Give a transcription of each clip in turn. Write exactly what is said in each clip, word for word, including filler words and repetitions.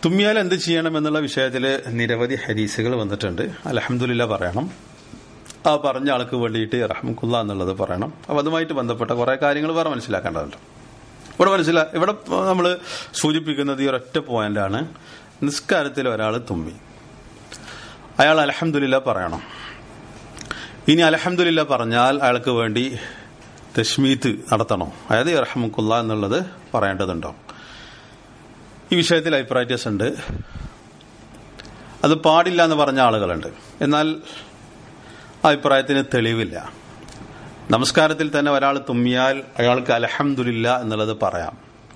തുമ്മിയാൽ എന്ത് ചെയ്യണം എന്നുള്ള വിഷയത്തിൽ നിരവധി ഹദീസുകൾ വന്നിട്ടുണ്ട്. അൽഹംദുലില്ലാ പറയണം, ആ പറഞ്ഞ ആൾക്ക് വേണ്ടിയിട്ട് റഹ്മത്തുള്ള എന്നുള്ളത് പറയണം. അപ്പം അതുമായിട്ട് ബന്ധപ്പെട്ട കുറെ കാര്യങ്ങൾ വേറെ മനസ്സിലാക്കേണ്ടതുണ്ട്. ഇവിടെ മനസ്സിലാ ഇവിടെ നമ്മൾ സൂചിപ്പിക്കുന്നത് ഈ ഒരൊറ്റ പോയിന്റാണ്. നിസ്കാരത്തിൽ ഒരാൾ തുമ്മി, അയാൾ അൽഹംദുലില്ലാ പറയണം. ഇനി അൽഹംദുലില്ലാ പറഞ്ഞാൽ അയാൾക്ക് വേണ്ടി തശ്മീത്ത് നടത്തണോ, അതായത് റഹ്മത്തുള്ള എന്നുള്ളത് പറയേണ്ടതുണ്ടോ? ഈ വിഷയത്തിൽ അഭിപ്രായ വ്യത്യാസമുണ്ട്. അത് പാടില്ല എന്ന് പറഞ്ഞ ആളുകളുണ്ട്. എന്നാൽ അഭിപ്രായത്തിന് തെളിവില്ല. നമസ്കാരത്തിൽ തന്നെ ഒരാൾ തുമ്മിയാൽ അയാൾക്ക് അൽഹംദുലില്ലാ എന്നുള്ളത് പറയാം.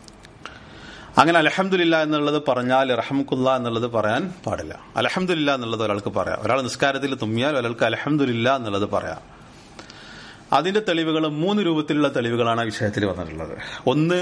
അങ്ങനെ അൽഹംദുലില്ലാ എന്നുള്ളത് പറഞ്ഞാൽ റഹ്മത്തുള്ള എന്നുള്ളത് പറയാൻ പാടില്ല. അൽഹംദുലില്ലാ എന്നുള്ളത് ഒരാൾക്ക് പറയാം. ഒരാൾ നിസ്കാരത്തിൽ തുമ്മിയാൽ ഒരാൾക്ക് അൽഹംദുലില്ലാ എന്നുള്ളത് പറയാം. അതിന്റെ തെളിവുകൾ മൂന്ന് രൂപത്തിലുള്ള തെളിവുകളാണ് ആ വിഷയത്തിൽ വന്നിട്ടുള്ളത്. ഒന്ന്,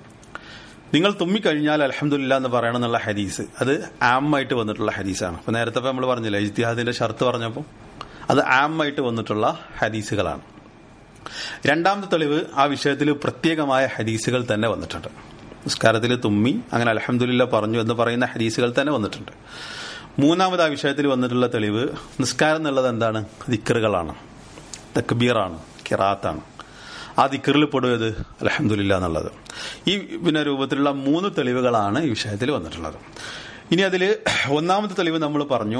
നിങ്ങൾ തുമ്മിക്കഴിഞ്ഞാൽ അൽഹംദുലില്ലാ എന്ന് പറയണം എന്നുള്ള ഹദീസ്, അത് ആമായിട്ട് വന്നിട്ടുള്ള ഹദീസാണ്. അപ്പൊ നേരത്തെ നമ്മൾ പറഞ്ഞില്ല ഇജ്തിഹാദിന്റെ ഷർത്ത് പറഞ്ഞപ്പോൾ അത് ആമായിട്ട് വന്നിട്ടുള്ള ഹദീസുകളാണ്. രണ്ടാമത്തെ തെളിവ്, ആ വിഷയത്തിൽ പ്രത്യേകമായ ഹദീസുകൾ തന്നെ വന്നിട്ടുണ്ട്. നിസ്കാരത്തിൽ തുമ്മി അങ്ങനെ അൽഹംദുലില്ലാ പറഞ്ഞു എന്ന് പറയുന്ന ഹദീസുകൾ തന്നെ വന്നിട്ടുണ്ട്. മൂന്നാമത് ആ വിഷയത്തിൽ വന്നിട്ടുള്ള തെളിവ്, നിസ്കാരം എന്നുള്ളത് എന്താണ്? ദിക്റുകളാണ്, തക്ബീറാണ്, ഖിറാഅത്താണ്. ആ ദിക്റിൽ പെടുന്നത് അൽഹംദുലില്ലാ എന്നുള്ളത്. ഈ പിന്നെ രൂപത്തിലുള്ള മൂന്ന് തെളിവുകളാണ് ഈ വിഷയത്തിൽ വന്നിട്ടുള്ളത്. ഇനി അതിൽ ഒന്നാമത്തെ തെളിവ് നമ്മൾ പറഞ്ഞു,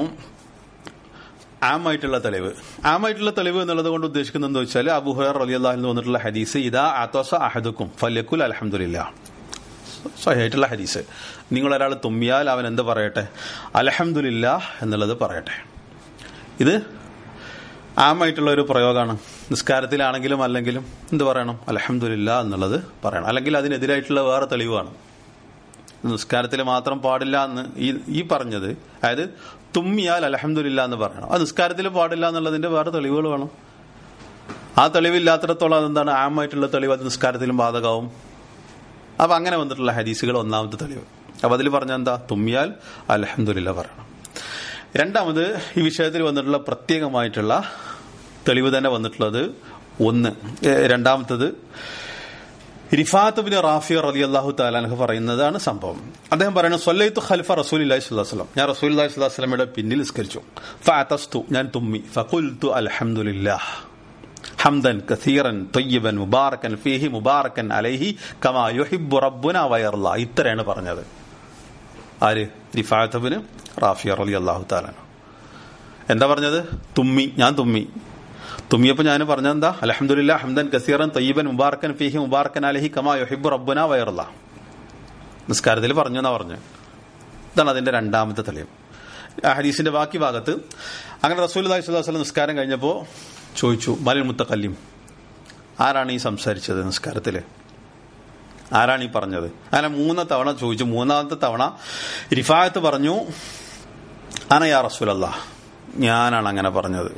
ആമായിട്ടുള്ള തെളിവ്. ആമായിട്ടുള്ള തെളിവ് എന്നുള്ളത് കൊണ്ട് ഉദ്ദേശിക്കുന്നത് എന്താ വെച്ചാൽ, അബൂ ഹുറൈറ റളിയല്ലാഹു അൻഹു വന്നിട്ടുള്ള ഹദീസ്, ഇദാ അതസ അഹദുക്കും ഫല്യഖുൽ അൽഹംദുലില്ലാ, സ്വഹീഹായിട്ടുള്ള ഹദീസ്. നിങ്ങൾ ഒരാൾ തുമ്മിയാൽ അവൻ എന്ത് പറയട്ടെ? അൽഹംദുലില്ലാ എന്നുള്ളത് പറയട്ടെ. ഇത് ആമായിട്ടുള്ള ഒരു പ്രയോഗമാണ്. നിസ്കാരത്തിലാണെങ്കിലും അല്ലെങ്കിലും എന്ത് പറയണം? അൽഹംദുലില്ലാ എന്നുള്ളത് പറയണം. അല്ലെങ്കിൽ അതിനെതിരായിട്ടുള്ള വേറെ തെളിവാണ്. നിസ്കാരത്തിൽ മാത്രം പാടില്ല എന്ന് ഈ ഈ പറഞ്ഞത്, അതായത് തുമ്മിയാൽ അൽഹംദുലില്ലാ എന്ന് പറയണം. അത് നിസ്കാരത്തിൽ പാടില്ല എന്നുള്ളതിന്റെ വേറെ തെളിവുകൾ വേണം. ആ തെളിവില്ലാത്തിടത്തോളം അതെന്താണ്? ആമായിട്ടുള്ള തെളിവ് അത് നിസ്കാരത്തിലും ബാധകമാവും. അപ്പൊ അങ്ങനെ വന്നിട്ടുള്ള ഹദീസുകൾ ഒന്നാമത്തെ തെളിവ്. അപ്പൊ അതിൽ പറഞ്ഞ എന്താ? തുമ്മിയാൽ അൽഹംദുലില്ലാ പറയണം. രണ്ടാമത്, ഈ വിഷയത്തിൽ വന്നിട്ടുള്ള പ്രത്യേകമായിട്ടുള്ള തെളിവ് തന്നെ വന്നിട്ടുള്ളത് ഒന്ന്. രണ്ടാമത്തത് റിഫാഅത്ത് ബിൻ റാഫി റളിയല്ലാഹു തആല അൻഹു പറയുന്നതാണ് സംഭവം. അദ്ദേഹം പറയുന്നത്, സ്വല്ലൈതു ഖൽഫ റസൂലില്ലാഹി സ്വല്ലല്ലാഹു അലൈഹി വസല്ലം, ഞാൻ റസൂലുള്ളാഹി സ്വല്ലല്ലാഹു അലൈഹി വസല്ലമയുടെ പിന്നിൽ നിസ്കരിച്ചു. ഫഅതസ്തു, ഞാൻ തുമ്മി. ഫഖുൽതു അൽഹംദുലില്ലാഹ് ഹംദൻ കസീറൻ ത്വയ്യിബൻ മുബാറകൻ ഫീഹി മുബാറകൻ അലൈഹി കമാ യുഹിബ്ബു റബ്ബുനാ വയർലാ. ഇത്രയാണ് പറഞ്ഞത്. ആര്? റിഫാഅത്ത് ബിൻ റാഫി റളിയല്ലാഹു തആല. എന്താ പറഞ്ഞത്? തുമ്മി, ഞാൻ തുമ്മി. തുമ്മിയപ്പോൾ ഞാൻ പറഞ്ഞതെന്താ? അൽഹംദുലില്ലാ ഹംദൻ കസീറൻ ത്വയ്യിബൻ മുബാറകൻ ഫീഹി മുബാറകൻ അലൈഹി കമാ യുഹിബ്ബു റബ്ബുനാ വയർലാ. നിസ്കാരത്തിൽ പറഞ്ഞു എന്നാ പറഞ്ഞു. ഇതാണ് അതിന്റെ രണ്ടാമത്തെ തെളിവ്. ആ ഹദീസിന്റെ ബാക്കി ഭാഗത്ത്, അങ്ങനെ റസൂലുള്ളാഹി സ്വല്ലല്ലാഹു അലൈഹി വസല്ലം നിസ്കാരം കഴിഞ്ഞപ്പോൾ ചോദിച്ചു, മലിൽ മുത്തക്കല്ലിം, ആരാണ് ഈ സംസാരിച്ചത് നിസ്കാരത്തില്? ആരാണ് ഈ പറഞ്ഞത്? അങ്ങനെ മൂന്ന് തവണ ചോദിച്ചു. മൂന്നാമത്തെ തവണ റിഫാഅത്ത് പറഞ്ഞു, അന യാ റസൂലല്ലാഹ്, ഞാനാണ് അങ്ങനെ പറഞ്ഞത്.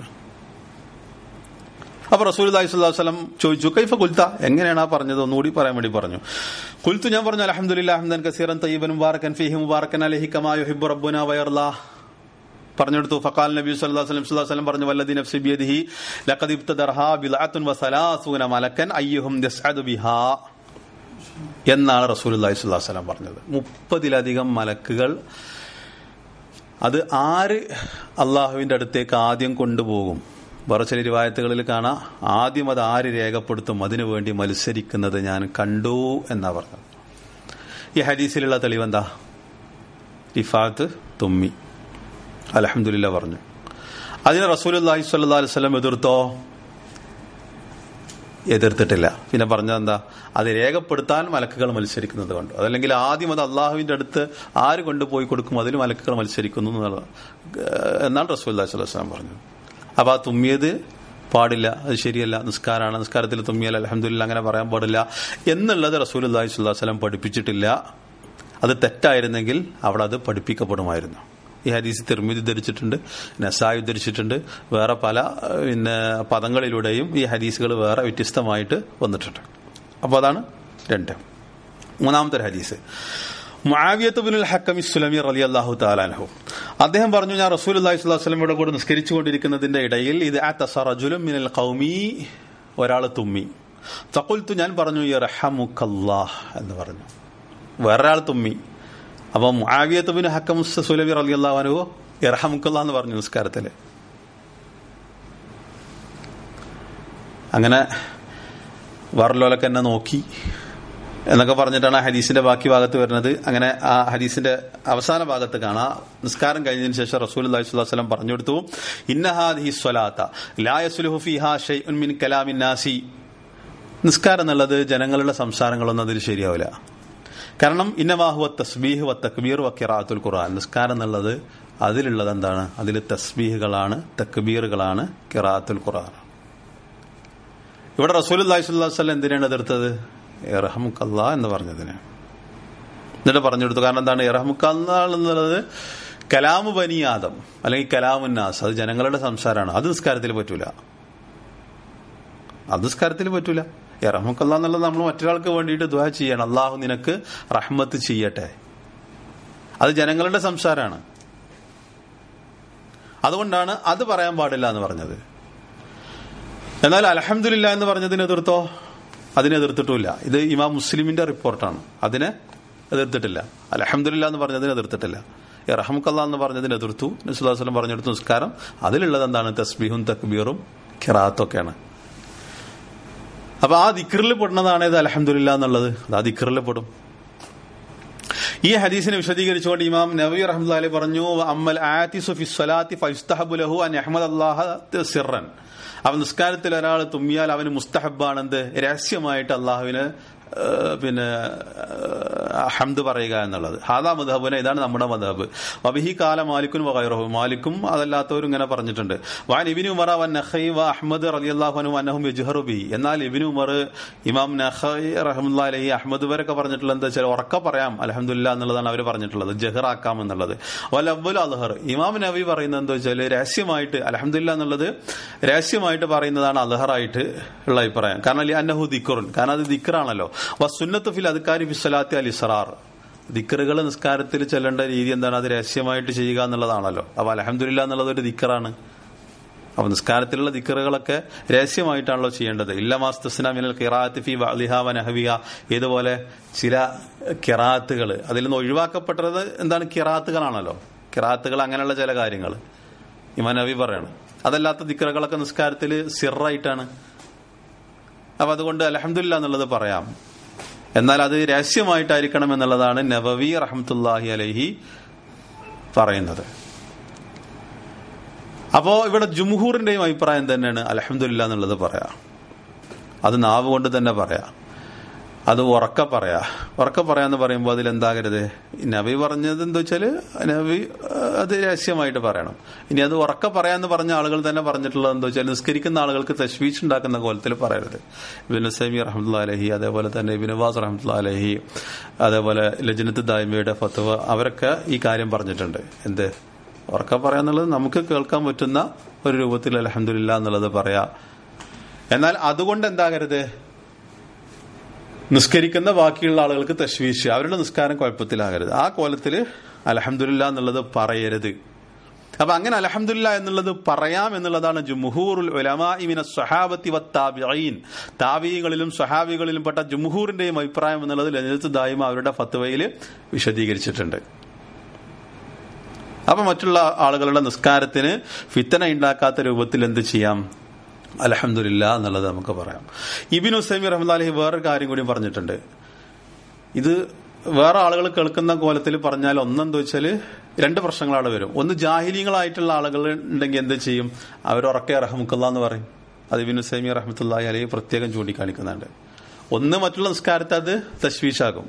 അപ്പൊ റസൂലുള്ളാഹി സ്വല്ലല്ലാഹു അലൈഹി വസല്ലം ചോദിച്ചു, കൈഫ ഖുൽത, എങ്ങനെയാണ് ആ പറഞ്ഞത്? ഒന്നുകൂടി പറയാൻ വേണ്ടി പറഞ്ഞു. ഖുൽതു, ഞാൻ പറഞ്ഞു, അൽഹംദുലില്ലാ ഹംദൻ കസീറൻ ത്വയ്യിബൻ മുബാറകൻ ഫീഹി മുബാറകൻ അലൈഹി കമാ യുഹിബ്ബു റബ്ബുനാ വയർലാ. പറഞ്ഞെടുത്തു. ഫഖാല നബി സല്ലല്ലാഹു അലൈഹി വസല്ലം പറഞ്ഞു, വല്ലദി നഫ്സി ബിയദിഹി ലഖദ് ഇബ്തദർഹാ ബിൽഅത്തുൻ വസലാസൂന മലക്കൻ അയ്യുഹും യസ്അദു ബിഹാ എന്നാണ് റസൂലുള്ളാഹി സ്വല്ലല്ലാഹു അലൈഹി വസല്ലം പറഞ്ഞത്. മുപ്പതിലധികം മലക്കുകൾ അത് ആര് അള്ളാഹുവിന്റെ അടുത്തേക്ക് ആദ്യം കൊണ്ടുപോകും? വേറെ ചില റിവായത്തുകളിൽ കാണാം, ആദ്യം അത് ആര് രേഖപ്പെടുത്തും, അതിനുവേണ്ടി മത്സരിക്കുന്നത് ഞാൻ കണ്ടു എന്നാ പറഞ്ഞത്. ഈ ഹദീസിലുള്ള തെളിവെന്താ? റിഫാഅത്ത് തുമ്മി, അൽഹംദുലില്ലാ പറഞ്ഞു. അതിന് റസൂലുള്ളാഹി സ്വല്ലല്ലാഹു അലൈഹി വസല്ലം എതിർത്തോ? എതിർത്തിട്ടില്ല. പിന്നെ പറഞ്ഞതെന്താ? അത് രേഖപ്പെടുത്താൻ മലക്കുകൾ മത്സരിക്കുന്നത് കണ്ടു. അതല്ലെങ്കിൽ ആദ്യം അത് അള്ളാഹുവിന്റെ അടുത്ത് ആര് കൊണ്ടുപോയി കൊടുക്കും, അതിൽ മലക്കുകൾ മത്സരിക്കുന്നു എന്നുള്ളത് എന്നാണ് റസൂലുള്ളാഹി സ്വല്ലല്ലാഹു അലൈഹി വസല്ലം പറഞ്ഞത്. അപ്പൊ ആ തുമ്മിയത് പാടില്ല, അത് ശരിയല്ല, നിസ്കാരമാണ്, നിസ്കാരത്തിൽ തുമ്മിയാൽ അൽഹംദുലില്ലാ അങ്ങനെ പറയാൻ പാടില്ല എന്നുള്ളത് റസൂലുള്ളാഹി സ്വല്ലല്ലാഹു അലൈഹി വസല്ലം പഠിപ്പിച്ചിട്ടില്ല. അത് തെറ്റായിരുന്നെങ്കിൽ അവിടെ അത് പഠിപ്പിക്കപ്പെടുമായിരുന്നു. ഈ ഹദീസ് തിർമിദി ധരിച്ചിട്ടുണ്ട്, നസായി ധരിച്ചിട്ടുണ്ട്, വേറെ പല പിന്നെ പദങ്ങളിലൂടെയും ഈ ഹദീസുകൾ വേറെ വ്യത്യസ്തമായിട്ട് വന്നിട്ടുണ്ട്. അപ്പോൾ അതാണ് രണ്ട്. മൂന്നാമത്തെ ഹദീസ്, മുആവിയത്ത് ബിനുൽ ഹക്കം സുലമി റളിയല്ലാഹു തആല അൻഹു, അദ്ദേഹം പറഞ്ഞു, ഞാൻ റസൂലുള്ളാഹി സ്വല്ലല്ലാഹു അലൈഹി വസല്ലമയുടെ കൂടെ നിസ്കരിച്ചുകൊണ്ടിരിക്കുന്നതിന്റെ ഇടയിൽ ഇത് അതസ റജുലുൻ മിനൽ ഖൗമി, ഒരാൾ തുമ്മി. ഫഖുൽതു, ഞാൻ പറഞ്ഞു, യർഹമുക്കല്ലാഹ് എന്ന് പറഞ്ഞു. വേറൊരാൾ തുമ്മി. അപ്പൊ മുആവിയത്ത് ബിൻ ഹക്കം സുലമി റളിയല്ലാഹു അൻഹു ഇർഹമുക്കല്ലാഹ് എന്ന് പറഞ്ഞു നിസ്കാരത്തില്. അങ്ങനെ വേറെല്ലോലൊക്കെ എന്നെ നോക്കി എന്നൊക്കെ പറഞ്ഞിട്ടാണ് ആ ഹദീസിന്റെ ബാക്കി ഭാഗത്ത് വരുന്നത്. അങ്ങനെ ആ ഹദീസിന്റെ അവസാന ഭാഗത്ത് കാണാം, നിസ്കാരം കഴിഞ്ഞതിന് ശേഷം റസൂലുള്ളാഹി സ്വല്ലല്ലാഹു അലൈഹി വസല്ലം പറഞ്ഞു കൊടുത്തു, ഇന്ന ഹാദിഹി സ്വലാത്ത ലാ യസ്ലുഹു ഫീഹാ ഷൈഉൻ മിൻ കലാമിൻ നാസി. നിസ്കാരം എന്നുള്ളത് ജനങ്ങളുടെ സംസാരങ്ങളൊന്നും അതിൽ ശരിയാവില്ല. കാരണം ഇന്നമാ ഹുവ തസ്ബീഹ് വ തക്ബീർ വ ഖിറാഅത്തുൽ ഖുർആൻ. നിസ്കാരം എന്നുള്ളത് അതിലുള്ളത് എന്താണ്? അതിൽ തസ്ബീഹുകളാണ്, തക്ബീറുകളാണ്, ഖിറാഅത്തുൽ ഖുർആൻ. ഇവിടെ റസൂലുള്ളാഹി സ്വല്ലല്ലാഹു അലൈഹി വസല്ലം എന്തിനാണ് എതിർത്തത്? ഇർഹമുക്കല്ലാഹ് എന്ന് പറഞ്ഞതിന്. എന്നിട്ട് പറഞ്ഞു കൊടുത്തു. കാരണം എന്താണ്? ഇർഹമുക്കല്ലാഹ് എന്നുള്ളത് കലാമു ബനി ആദം അല്ലെങ്കിൽ കലാമുന്നാസ്, അത് ജനങ്ങളുടെ സംസാരമാണ്. അത് നിസ്കാരത്തിൽ പറ്റൂല, അത് നിസ്കാരത്തിൽ പറ്റൂല. ഇർഹമുക്കല്ലാഹ് എന്നുള്ളത് നമ്മൾ മറ്റൊരാൾക്ക് വേണ്ടിയിട്ട് ദുആ ചെയ്യണം, അള്ളാഹു നിനക്ക് റഹ്മത്ത് ചെയ്യട്ടെ. അത് ജനങ്ങളുടെ സംസാരമാണ്. അതുകൊണ്ടാണ് അത് പറയാൻ പാടില്ല എന്ന് പറഞ്ഞത്. എന്നാൽ അൽഹംദുലില്ലാഹ് എന്ന് പറഞ്ഞതിനെ എതിർത്തോ? അതിനെ എതിർത്തിട്ടില്ല. ഇത് ഇമാം മുസ്ലിമിന്റെ റിപ്പോർട്ടാണ്, അതിനെ എതിർത്തിട്ടില്ല. അൽഹംദുലില്ലാഹ് എന്ന് പറഞ്ഞതിനെ എതിർത്തിട്ടില്ല. ഇർഹമുക്കല്ലാഹ് എന്ന് പറഞ്ഞതിനെ എതിർത്തു. നബി സല്ലല്ലാഹു അലൈഹി വസല്ലം പറഞ്ഞെടുത്തു നിസ്കാരം അതിലുള്ളത് എന്താണ്? തസ്ബീഹും തക്ബീറും ഖിറാഅത്തൊക്കെയാണ്. അപ്പൊ ആ ദിക്റിൽ പെടുന്നതാണ് ഇത് അൽഹംദുലില്ലാഹ് എന്നുള്ളത്. അത് ആ ദിക്റിൽ പെടും. ഈ ഹദീസിനെ വിശദീകരിച്ചുകൊണ്ട് ഇമാം നവവി റഹ്മത്തുള്ളാഹി അലൈഹി പറഞ്ഞു, അമ്മൽ ആതിസു ഫി സ്വലാത്തി ഫയുസ്തഹബു ലഹു അൻ യഹ്മദല്ലാഹ സിർറൻ. അവൻ നിസ്കാരത്തിൽ ഒരാൾ തുമ്മിയാൽ അവന് മുസ്തഹബാണ് എന്ത്? രഹസ്യമായിട്ട് അള്ളാഹുവിന് പിന്നെ ഹംദ് പറയുക എന്നുള്ളത്. ഹാദാ മദ്ഹബുന, ഇതാണ് നമ്മുടെ മദ്ഹബ്. വബിഹി കാല മാലിക്കും വഗൈറുഹു, മാലിക്കും അതല്ലാത്തവരും ഇങ്ങനെ പറഞ്ഞിട്ടുണ്ട്. വാൻ ഇബ്നു ഉമർ വൻ നഖൈ വ അഹ്മദ് റളിയല്ലാഹു അൻഹു അന്നഹും യജ്ഹറു ബി. എന്നാൽ ഇബ്നു ഉമർ, ഇമാം നഖൈ റഹ്മത്തുള്ളാഹി അലൈഹി, അഹ്മദ് വരൊക്കെ പറഞ്ഞിട്ടുള്ളത് എന്താ വെച്ചാൽ ഉറക്കെ പറയാം അൽഹംദുലില്ലാഹ് എന്നുള്ളതാണ് അവർ പറഞ്ഞിട്ടുള്ളത്, ജഹറാക്കാം എന്നുള്ളത്. വൽ അവ്വൽ അദ്ഹർ. ഇമാം നവവി പറയുന്നത് എന്താ വെച്ചാൽ രഹസ്യമായിട്ട് അൽഹംദുലില്ലാഹ് എന്നുള്ളത് രഹസ്യമായിട്ട് പറയുന്നതാണ് അദ്ഹറായിട്ട് ഉള്ള അഭിപ്രായം. കാരണം അന്നഹു ദിക്റുൻ, കാരണം അത് ദിക്റാണല്ലോ. വസുന്നത്തു ഫിൽ അദ്കാരി ഫി സ്വലാത്തി അൽ ഇസ്റാർ. ദിക്റുകൾ നിസ്കാരത്തിൽ ചെല്ലേണ്ട രീതി എന്താണ്? അത് രഹസ്യമായിട്ട് ചെയ്യുക എന്നുള്ളതാണല്ലോ. അപ്പൊ അൽഹംദുലില്ലാഹ് എന്നുള്ളത് ഒരു ദിക്റാണ്. അപ്പൊ നിസ്കാരത്തിലുള്ള ദിക്റുകളൊക്കെ രഹസ്യമായിട്ടാണല്ലോ ചെയ്യേണ്ടത്. ഇല്ല മാസ്തസ്ന മിനൽ ഖിറാഅത്തി ഫി വഅലിഹാ വ നഹവിഹാ. ഇതുപോലെ ചില ഖിറാഅത്തുകൾ അതിൽ നിന്ന് ഒഴിവാക്കപ്പെട്ടത് എന്താണ്? ഖിറാഅത്തുകളാണല്ലോ. ഖിറാഅത്തുകൾ അങ്ങനെയുള്ള ചില കാര്യങ്ങൾ ഇമാം നവവി പറയാണ്. അതല്ലാത്ത ദിക്റുകളൊക്കെ നിസ്കാരത്തിൽ സിറായിട്ടാണ്. അപ്പൊ അതുകൊണ്ട് അൽഹംദുലില്ലാഹ് എന്നുള്ളത് പറയാം, എന്നാൽ അത് രഹസ്യമായിട്ടായിരിക്കണം എന്നുള്ളതാണ് നവവി റഹ്മത്തുള്ളാഹി അലൈഹി പറയുന്നത്. അപ്പോ ഇവിടെ ജുംഹൂറിന്റെയും അഭിപ്രായം തന്നെയാണ് അൽഹംദുലില്ലാഹ് എന്നുള്ളത് പറയാം. അത് നാവ് കൊണ്ട് തന്നെ പറയാം, അത് ഉറക്ക പറയാ. ഉറക്ക പറയാന്ന് പറയുമ്പോൾ അതിൽ എന്താകരുത്? നബി പറഞ്ഞത് എന്താ വെച്ചാല് നബി അത് രഹസ്യമായിട്ട് പറയണം. ഇനി അത് ഉറക്ക പറയാന്ന് പറഞ്ഞ ആളുകൾ തന്നെ പറഞ്ഞിട്ടുള്ളത് എന്താ വെച്ചാൽ നിസ്കരിക്കുന്ന ആളുകൾക്ക് തശ്വീഷ് ഉണ്ടാക്കുന്ന കോലത്തിൽ പറയരുത്. ഇബ്നു സൈമി റഹ്മത്തുള്ളാഹി അലൈഹി, അതേപോലെ തന്നെ ഇബ്നു ബാസ് റഹ്മത്തുള്ളാഹി അലൈഹി, അതേപോലെ ലജ്നത്ത് ദായിമയുടെ ഫത്വ, അവരൊക്കെ ഈ കാര്യം പറഞ്ഞിട്ടുണ്ട്. എന്ത്? ഉറക്ക പറയാന്നുള്ളത് നമുക്ക് കേൾക്കാൻ പറ്റുന്ന ഒരു രൂപത്തിൽ അൽഹംദുലില്ലാഹ് എന്നുള്ളത് പറയാ. എന്നാൽ അതുകൊണ്ട് എന്താകരുത്? നിസ്കരിക്കുന്ന ബാക്കിയുള്ള ആളുകൾക്ക് തശ്വീഷ്, അവരുടെ നിസ്കാരം കുഴപ്പത്തിലാകരുത്. ആ കോലത്തില് അൽഹംദുലില്ലാഹ് എന്നുള്ളത് പറയരുത്. അപ്പൊ അങ്ങനെ അൽഹംദുലില്ലാഹ് എന്നുള്ളത് പറയാം എന്നുള്ളതാണ് ജുംഹൂറുൽ ഉലമാഇ മിനസ് സ്വഹാബത്തി വത്താബിഈൻ. താബിഈകളിലും സ്വഹാബികളിലും പെട്ട ജുംഹൂറിന്റെയും അഭിപ്രായം എന്നുള്ളത് ലജ്നത്ത് ദായിമ അവരുടെ ഫത്വയിൽ വിശദീകരിച്ചിട്ടുണ്ട്. അപ്പൊ മറ്റുള്ള ആളുകളുടെ നിസ്കാരത്തിന് ഫിത്തന ഉണ്ടാക്കാത്ത രൂപത്തിൽ എന്ത് ചെയ്യാം? അൽഹംദുലില്ലാഹ് എന്നുള്ളത് നമുക്ക് പറയാം. ഇബ്നു ഉസൈമി റഹ്മത്തുള്ളാഹി അലൈഹി വേറൊരു കാര്യം കൂടി പറഞ്ഞിട്ടുണ്ട്. ഇത് വേറെ ആളുകൾ കേൾക്കുന്ന കോലത്തിൽ പറഞ്ഞാൽ ഒന്നെന്താ വെച്ചാല് രണ്ട് പ്രശ്നങ്ങളവിടെ വരും. ഒന്ന്, ജാഹിലീങ്ങളായിട്ടുള്ള ആളുകൾ ഉണ്ടെങ്കിൽ എന്ത് ചെയ്യും? അവരുറക്കെ റഹ്മുക്കല്ലാഹ് എന്ന് പറയും. അത് ഇബ്നു ഉസൈമി റഹ്മത്തുള്ളാഹി അലൈഹി പ്രത്യേകം ചൂണ്ടിക്കാണിക്കുന്നുണ്ട്. ഒന്ന്, മറ്റുള്ള നിസ്കാരത്തെ അത് തശ്വീഷാകും.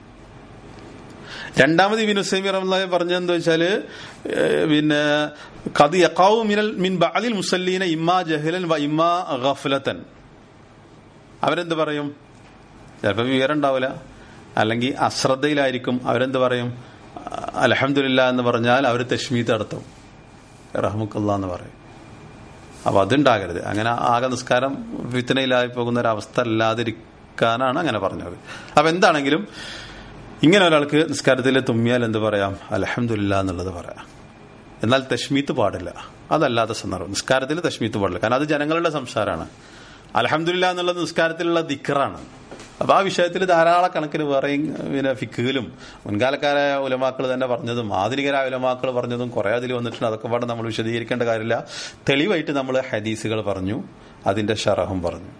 രണ്ടാമത് ഇബ്നു ഉസൈമി റഹ്മത്തുള്ളാഹി പറഞ്ഞത് എന്താ വെച്ചാല് പിന്നെ ഖദ് യഖഉ മിനൽ മിൻ ബഅദിൽ മുസല്ലീന ഇമ്മാ ജഹലൻ വ ഇമ്മാ ഗഫലതൻ. അവരെന്ത് പറയും? ചിലപ്പോൾ വിവരം ഉണ്ടാവില്ല, അല്ലെങ്കിൽ അശ്രദ്ധയിലായിരിക്കും. അവരെന്ത് പറയും? അൽഹംദുലില്ലാഹ് എന്ന് പറഞ്ഞാൽ അവർ തശ്മീത്ത് നടത്തും, റഹ്മുക്കല്ലാഹ് എന്ന് പറയും. അപ്പൊ അതുണ്ടാകരുത്. അങ്ങനെ ആകെ നിസ്കാരം ഫിത്നയിലായി പോകുന്ന ഒരു അവസ്ഥ അല്ലാതിരിക്കാനാണ് അങ്ങനെ പറഞ്ഞത്. അപ്പൊ എന്താണെങ്കിലും ഇങ്ങനെ ഒരാൾക്ക് നിസ്കാരത്തിൽ തുമ്മിയാൽ എന്ത് പറയാം? അൽഹംദുലില്ലാഹ് എന്നുള്ളത് പറയാം. എന്നാൽ തശ്മീത്ത് പാടില്ല. അതല്ലാത്ത സന്ദർഭം നിസ്കാരത്തിൽ തശ്മീത്ത് പാടില്ല. കാരണം അത് ജനങ്ങളുടെ സംസാരമാണ്. അൽഹംദുലില്ലാഹ് എന്നുള്ളത് നിസ്കാരത്തിലുള്ള ദിക്റാണ്. അപ്പൊ ആ വിഷയത്തിൽ ധാരാളക്കണക്കിന് വേറെയും പിന്നെ ഫിഖിലും മുൻകാലക്കാരായ ഉലമാക്കൾ തന്നെ പറഞ്ഞതും ആധുനികരായ ഉലമാക്കൾ പറഞ്ഞതും കുറെ അതിൽ വന്നിട്ടുണ്ട്. അതൊക്കെ പാടെ നമ്മൾ വിശദീകരിക്കേണ്ട കാര്യമില്ല. തെളിവായിട്ട് നമ്മൾ ഹദീസുകൾ പറഞ്ഞു, അതിന്റെ ഷറഹും പറഞ്ഞു.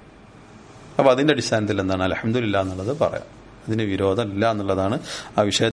അപ്പൊ അതിന്റെ അടിസ്ഥാനത്തിൽ എന്താണ് അൽഹംദുലില്ലാഹ് എന്നുള്ളത് പറയാം. അതിന് വിരോധമില്ല എന്നുള്ളതാണ് ആ വിഷയത്തിൽ